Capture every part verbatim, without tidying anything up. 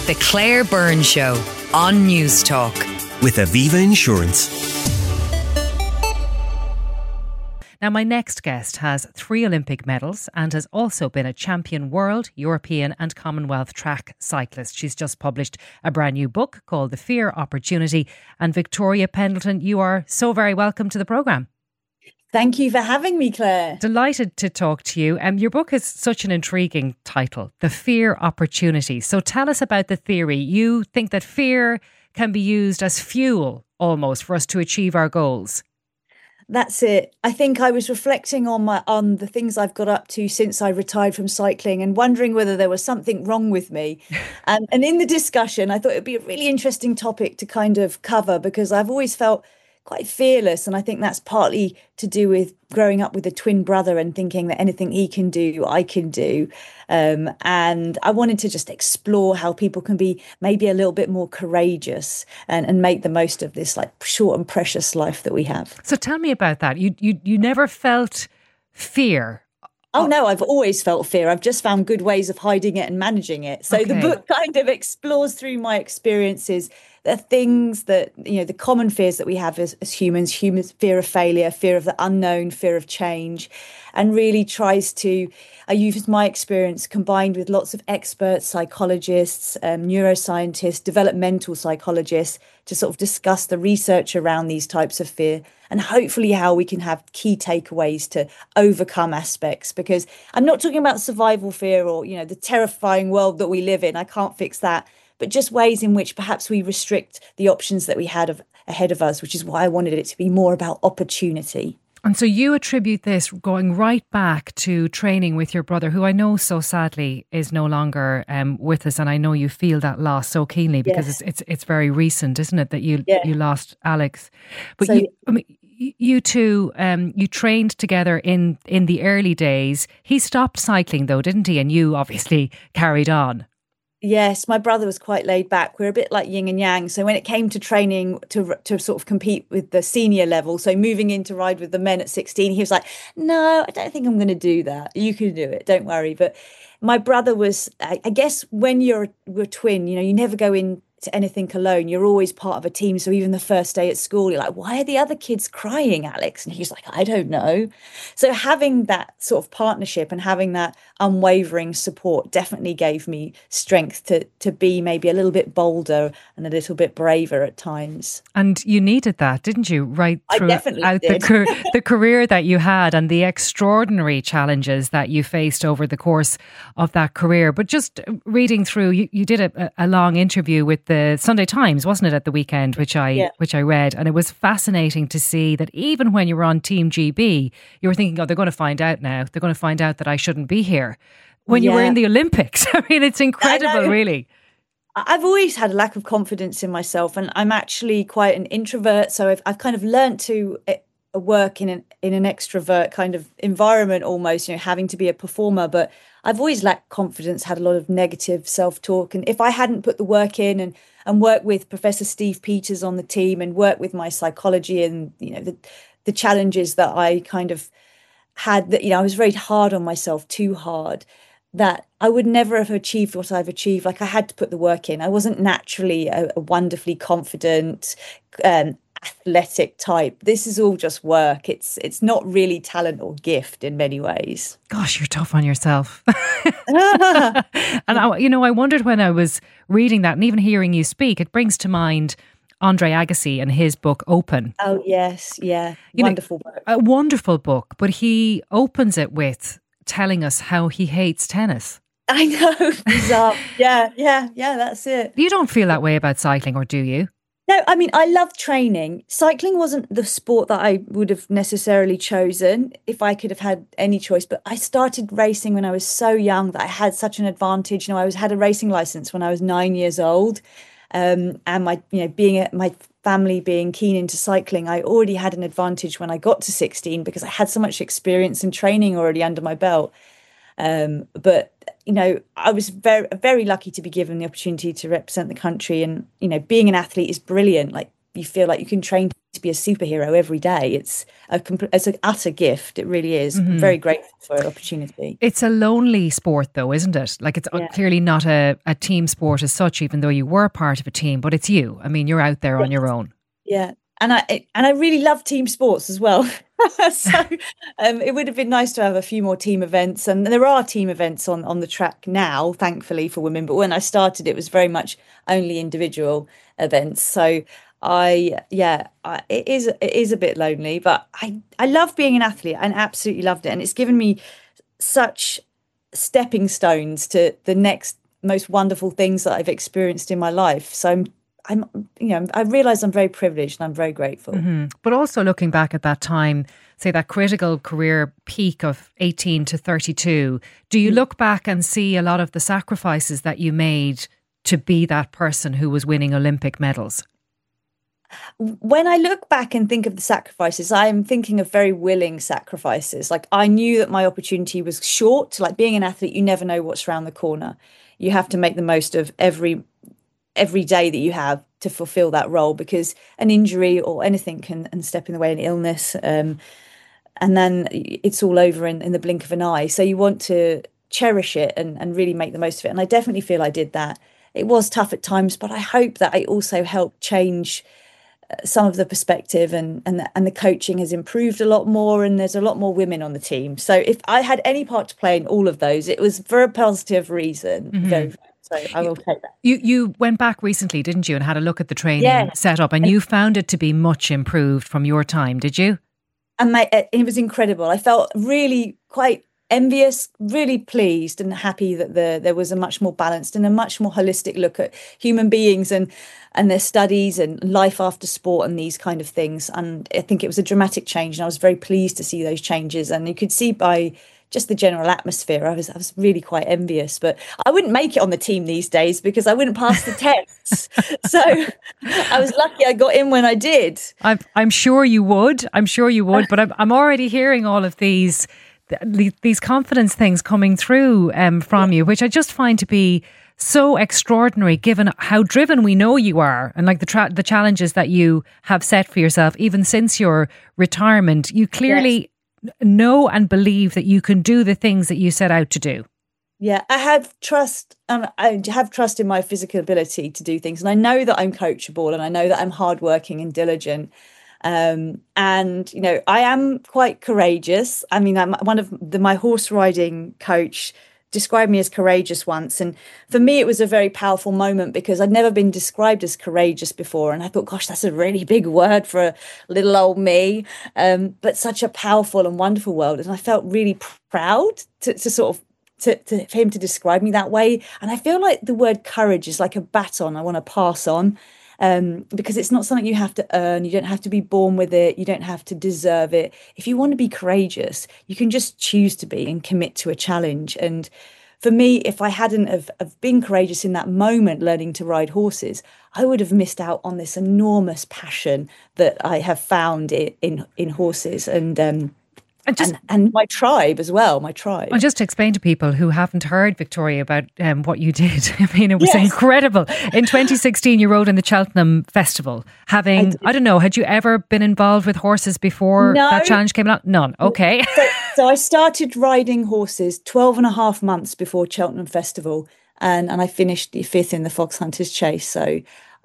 The Claire Byrne Show on News Talk. With Aviva Insurance. Now, my next guest has three Olympic medals and has also been a champion world, European and Commonwealth track cyclist. She's just published a brand new book called The Fear Opportunity. And Victoria Pendleton, you are so very welcome to the programme. Thank you for having me, Claire. Delighted to talk to you. Um, your book has such an intriguing title, The Fear Opportunity. So tell us about the theory. You think that fear can be used as fuel almost for us to achieve our goals. That's it. I think I was reflecting on my on the things I've got up to since I retired from cycling and wondering whether there was something wrong with me. Um, and in the discussion, I thought it'd be a really interesting topic to kind of cover because I've always felt quite fearless. And I think that's partly to do with growing up with a twin brother and thinking that anything he can do, I can do. Um, and I wanted to just explore how people can be maybe a little bit more courageous and, and make the most of this like short and precious life that we have. So tell me about that. You you you never felt fear? Oh, no, I've always felt fear. I've just found good ways of hiding it and managing it. So okay. The book kind of explores through my experiences the things that, you know, the common fears that we have as, as humans, humans, fear of failure, fear of the unknown, fear of change, and really tries to, I use my experience combined with lots of experts, psychologists, um, neuroscientists, developmental psychologists to sort of discuss the research around these types of fear and hopefully how we can have key takeaways to overcome aspects. Because I'm not talking about survival fear or, you know, the terrifying world that we live in. I can't fix that. But just ways in which perhaps we restrict the options that we had of, ahead of us, which is why I wanted it to be more about opportunity. And so you attribute this going right back to training with your brother, who I know so sadly is no longer um, with us. And I know you feel that loss so keenly because yes. it's, it's it's very recent, isn't it, that you yeah. you lost Alex. But so, you, I mean, you two, um, you trained together in, in the early days. He stopped cycling though, didn't he? And you obviously carried on. Yes, my brother was quite laid back. We're a bit like yin and yang. So when it came to training to to sort of compete with the senior level, so moving in to ride with the men at sixteen, he was like, no, I don't think I'm going to do that. You can do it. Don't worry. But my brother was, I guess when you're a twin, you know, you never go in to anything alone. You're always part of a team. So even the first day at school, you're like, why are the other kids crying, Alex? And he's like, I don't know. So having that sort of partnership and having that unwavering support definitely gave me strength to to be maybe a little bit bolder and a little bit braver at times. And you needed that, didn't you? Right I throughout definitely the, did. the, the career that you had and the extraordinary challenges that you faced over the course of that career. But just reading through, you, you did a, a long interview with the Sunday Times, wasn't it, at the weekend, which I yeah. which I read, and it was fascinating to see that even when you were on Team G B, you were thinking, oh, they're going to find out now. They're going to find out that I shouldn't be here. When yeah. you were in the Olympics, I mean, it's incredible, really. I've always had a lack of confidence in myself, and I'm actually quite an introvert, so I've I've kind of learnt to work in an in an extrovert kind of environment almost, you know, having to be a performer, but I've always lacked confidence, had a lot of negative self-talk. And if I hadn't put the work in and, and worked with Professor Steve Peters on the team and worked with my psychology and, you know, the, the challenges that I kind of had, that, you know, I was very hard on myself, too hard, that I would never have achieved what I've achieved. Like I had to put the work in. I wasn't naturally a, a wonderfully confident, um, athletic type. This is all just work. It's it's not really talent or gift in many ways. Gosh, you're tough on yourself. And I, you know, I wondered when I was reading that and even hearing you speak, it brings to mind Andre Agassi and his book Open. Oh yes, yeah, you wonderful know, book. A wonderful book, but he opens it with telling us how he hates tennis. I know, bizarre. yeah, yeah, yeah. That's it. You don't feel that way about cycling, or do you? No, I mean, I love training. Cycling wasn't the sport that I would have necessarily chosen if I could have had any choice. But I started racing when I was so young that I had such an advantage. You know, I was had a racing license when I was nine years old. Um, and my, you know, being a, my family being keen into cycling, I already had an advantage when I got to sixteen because I had so much experience and training already under my belt. Um, but, you know, I was very, very lucky to be given the opportunity to represent the country. And, you know, being an athlete is brilliant. Like you feel like you can train to be a superhero every day. It's a it's an utter gift. It really is. Mm-hmm. I'm very grateful for the opportunity. It's a lonely sport though, isn't it? Like it's yeah. clearly not a, a team sport as such, even though you were part of a team, but it's you. I mean, you're out there yes. on your own. Yeah. And I and I really love team sports as well. so um, it would have been nice to have a few more team events. And there are team events on, on the track now, thankfully, for women. But when I started, it was very much only individual events. So I, yeah, I, it is it is a bit lonely. But I, I love being an athlete. I absolutely loved it. And it's given me such stepping stones to the next most wonderful things that I've experienced in my life. So I'm I'm, you know, I realise I'm very privileged and I'm very grateful. Mm-hmm. But also looking back at that time, say that critical career peak of eighteen to thirty-two, do you mm-hmm. look back and see a lot of the sacrifices that you made to be that person who was winning Olympic medals? When I look back and think of the sacrifices, I am thinking of very willing sacrifices. Like I knew that my opportunity was short. Like being an athlete, you never know what's around the corner. You have to make the most of every every day that you have to fulfill that role, because an injury or anything can and step in the way, an illness, um, and then it's all over in, in the blink of an eye. So you want to cherish it and, and really make the most of it. And I definitely feel I did that. It was tough at times, but I hope that I also helped change some of the perspective, and, and, and the coaching has improved a lot more, and there's a lot more women on the team. So if I had any part to play in all of those, it was for a positive reason. Mm-hmm. Very So I will take that. You you went back recently, didn't you, and had a look at the training yeah. setup, and you found it to be much improved from your time, did you? And my, it was incredible. I felt really quite envious, really pleased and happy that the, there was a much more balanced and a much more holistic look at human beings and and their studies and life after sport and these kind of things. And I think it was a dramatic change, and I was very pleased to see those changes. And you could see by just the general atmosphere, I was I was really quite envious. But I wouldn't make it on the team these days because I wouldn't pass the tests. So I was lucky I got in when I did. I'm I'm sure you would. I'm sure you would. But I'm I'm already hearing all of these these confidence things coming through um, from yeah. you, which I just find to be so extraordinary, given how driven we know you are, and like the tra- the challenges that you have set for yourself, even since your retirement. You clearly. Yes. know and believe that you can do the things that you set out to do. Yeah, I have trust. Um, I have trust in my physical ability to do things, and I know that I'm coachable, and I know that I'm hardworking and diligent. Um, and you know, I am quite courageous. I mean, I'm one of the, my horse riding coach described me as courageous once, and for me it was a very powerful moment because I'd never been described as courageous before, and I thought, gosh, that's a really big word for a little old me, um, but such a powerful and wonderful world. And I felt really proud to, to sort of to, to for him to describe me that way. And I feel like the word courage is like a baton I want to pass on, um, because it's not something you have to earn. You don't have to be born with it. You don't have to deserve it. If you want to be courageous, you can just choose to be and commit to a challenge. And for me, if I hadn't have, have been courageous in that moment, learning to ride horses, I would have missed out on this enormous passion that I have found in in, in horses. And um, And, just, and, and my tribe as well, my tribe. And just to explain to people who haven't heard, Victoria, about um, what you did. I mean, it was yes. incredible. In twenty sixteen, you rode in the Cheltenham Festival. Having, I, I don't know, had you ever been involved with horses before no. that challenge came out? None. Okay. So, so I started riding horses twelve and a half months before Cheltenham Festival. And, and I finished fifth in the Fox Hunters Chase. So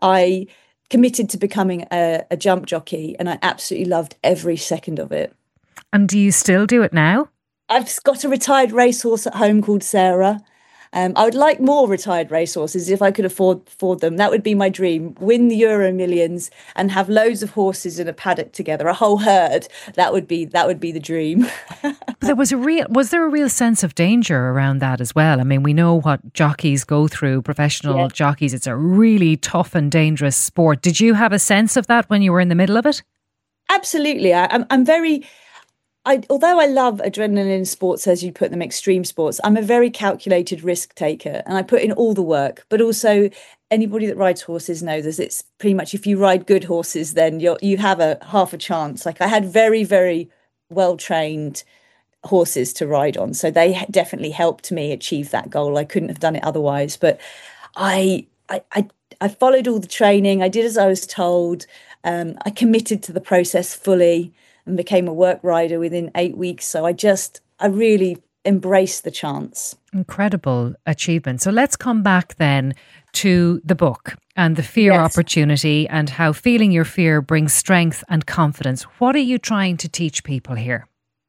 I committed to becoming a, a jump jockey, and I absolutely loved every second of it. And do you still do it now? I've got a retired racehorse at home called Sarah. Um, I would like more retired racehorses if I could afford afford them. That would be my dream. Win the Euro Millions and have loads of horses in a paddock together, a whole herd. That would be that would be the dream. But there was a real was there a real sense of danger around that as well? I mean, we know what jockeys go through, professional yeah. jockeys. It's a really tough and dangerous sport. Did you have a sense of that when you were in the middle of it? Absolutely. I, I'm I'm very. I, although I love adrenaline in sports, as you put them, extreme sports, I'm a very calculated risk taker, and I put in all the work. But also, anybody that rides horses knows this. It's pretty much, if you ride good horses, then you you have a half a chance. Like I had very, very well trained horses to ride on, so they definitely helped me achieve that goal. I couldn't have done it otherwise. But I I I, I followed all the training. I did as I was told. Um, I committed to the process fully and became a work rider within eight weeks. So I just, I really embraced the chance. Incredible achievement. So let's come back then to the book and the fear Yes. opportunity and how feeling your fear brings strength and confidence. What are you trying to teach people here?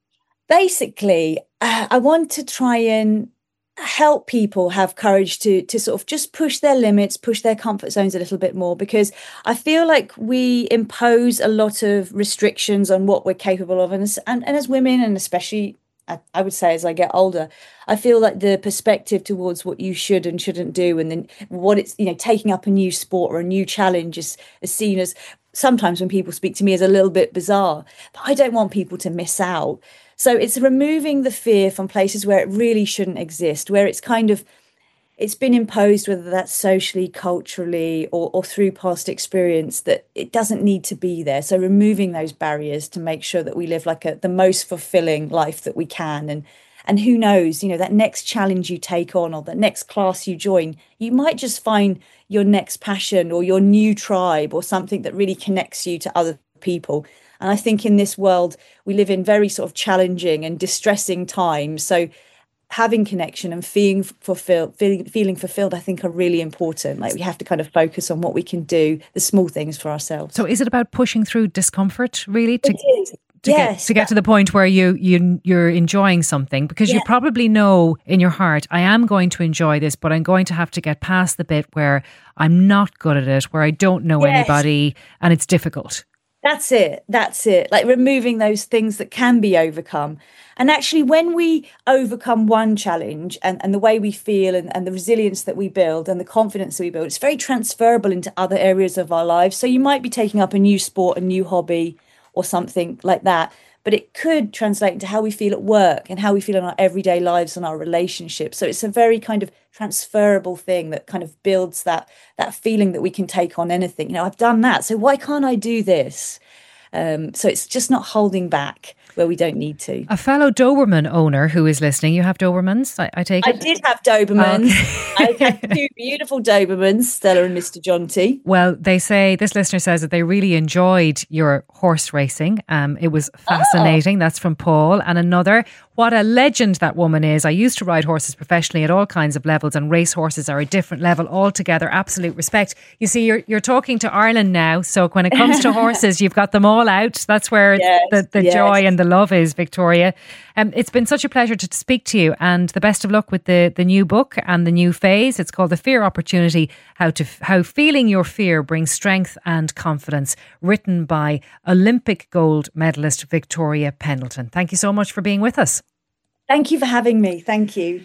Basically, uh, I want to try and help people have courage to to sort of just push their limits, push their comfort zones a little bit more, because I feel like we impose a lot of restrictions on what we're capable of. And as, and, and as women, and especially I, I would say as I get older, I feel like the perspective towards what you should and shouldn't do, and then what it's, you know, taking up a new sport or a new challenge is, is seen as, sometimes when people speak to me, as a little bit bizarre. But I don't want people to miss out. So it's removing the fear from places where it really shouldn't exist, where it's kind of, it's been imposed, whether that's socially, culturally, or, or through past experience, that it doesn't need to be there. So removing those barriers to make sure that we live like a, the most fulfilling life that we can. And and who knows, you know, that next challenge you take on or that next class you join, you might just find your next passion or your new tribe or something that really connects you to other people. And I think in this world, we live in very sort of challenging and distressing times. So having connection and feeling fulfilled, feeling, feeling fulfilled, I think are really important. Like we have to kind of focus on what we can do, the small things for ourselves. So is it about pushing through discomfort, really? To, it is. to Yes. get to get to the point where you, you, you're enjoying something, because Yeah. you probably know in your heart, I am going to enjoy this, but I'm going to have to get past the bit where I'm not good at it, where I don't know Yes. anybody and it's difficult. That's it. That's it. Like removing those things that can be overcome. And actually, when we overcome one challenge and, and the way we feel and, and the resilience that we build and the confidence that we build, it's very transferable into other areas of our lives. So you might be taking up a new sport, a new hobby or something like that, but it could translate into how we feel at work and how we feel in our everyday lives and our relationships. So it's a very kind of transferable thing that kind of builds that that feeling that we can take on anything. You know, I've done that, so why can't I do this? Um, so it's just not holding back where we don't need to. A fellow Doberman owner who is listening, you have Dobermans, I, I take I it? did have Dobermans. Okay. I had two beautiful Dobermans, Stella and Mister Jonty. Well, they say, this listener says that they really enjoyed your horse racing. Um, it was fascinating. Oh. That's from Paul. And another, what a legend that woman is. I used to ride horses professionally at all kinds of levels, and race horses are a different level altogether. Absolute respect. You see, you're you're talking to Ireland now. So when it comes to horses, you've got them all out. That's where yes, the, the yes. joy and the love is, Victoria. Um, it's been such a pleasure to speak to you, and the best of luck with the, the new book and the new phase. It's called The Fear Opportunity, How to How Feeling Your Fear Brings Strength and Confidence, written by Olympic gold medalist Victoria Pendleton. Thank you so much for being with us. Thank you for having me. Thank you.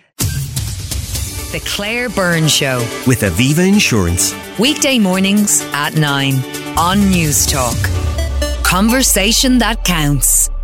The Claire Byrne Show with Aviva Insurance. Weekday mornings at nine on News Talk. Conversation that counts.